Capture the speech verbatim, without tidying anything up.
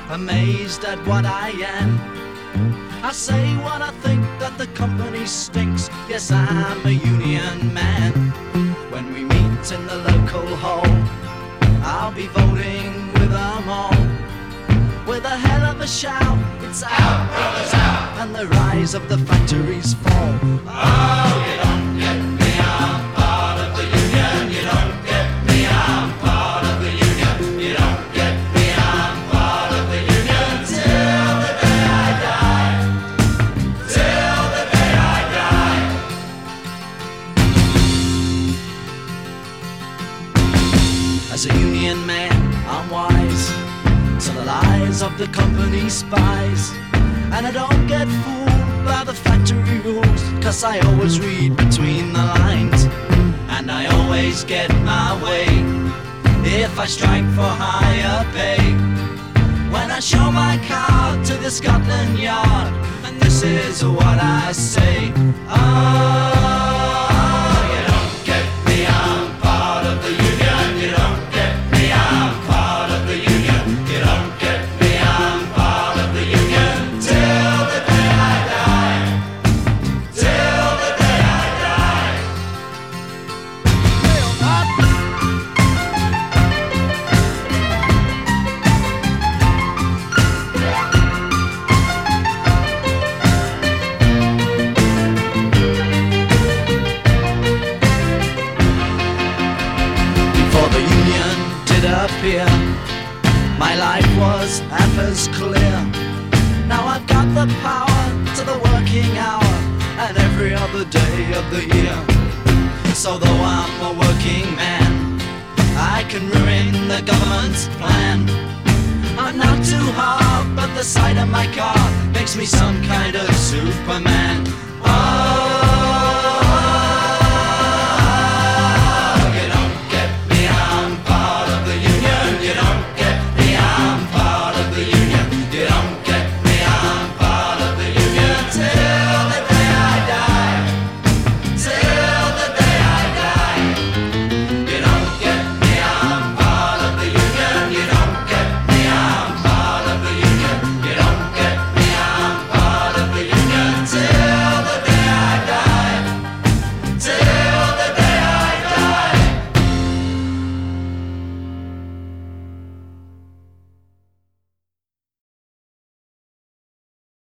amazed at what I am. I say what I think, that the company stinks. Yes, I'm a union man. When we meet in the local hall, I'll be voting with them all. With a hell of a shout, it's out, brothers, out, and the rise of the factories fall. Oh, you don't get me, I'm part of the union. You don't get me, I'm part of the union. You don't get me, I'm part of the union. Till the day I die. Till the day I die. As a union man, I'm wise to the lies of the company spies, and I don't get fooled by the factory rules, cause I always read between the lines, and I always get my way if I strike for higher pay. When I show my card to the Scotland Yard, and this is what I say: oh, you don't get me, I'm part of the union. You don't get me, I'm part of the union. You don't get me, I'm part of the union. Till the day I die. Till the day I die. Before the union did appear, my life was half as clear. Now I've got the power to the working hour and every other day of the year. So though I'm a working man, I can ruin the government's plan. I'm not too hard, but the sight of my car makes me some kind of Superman. Oh,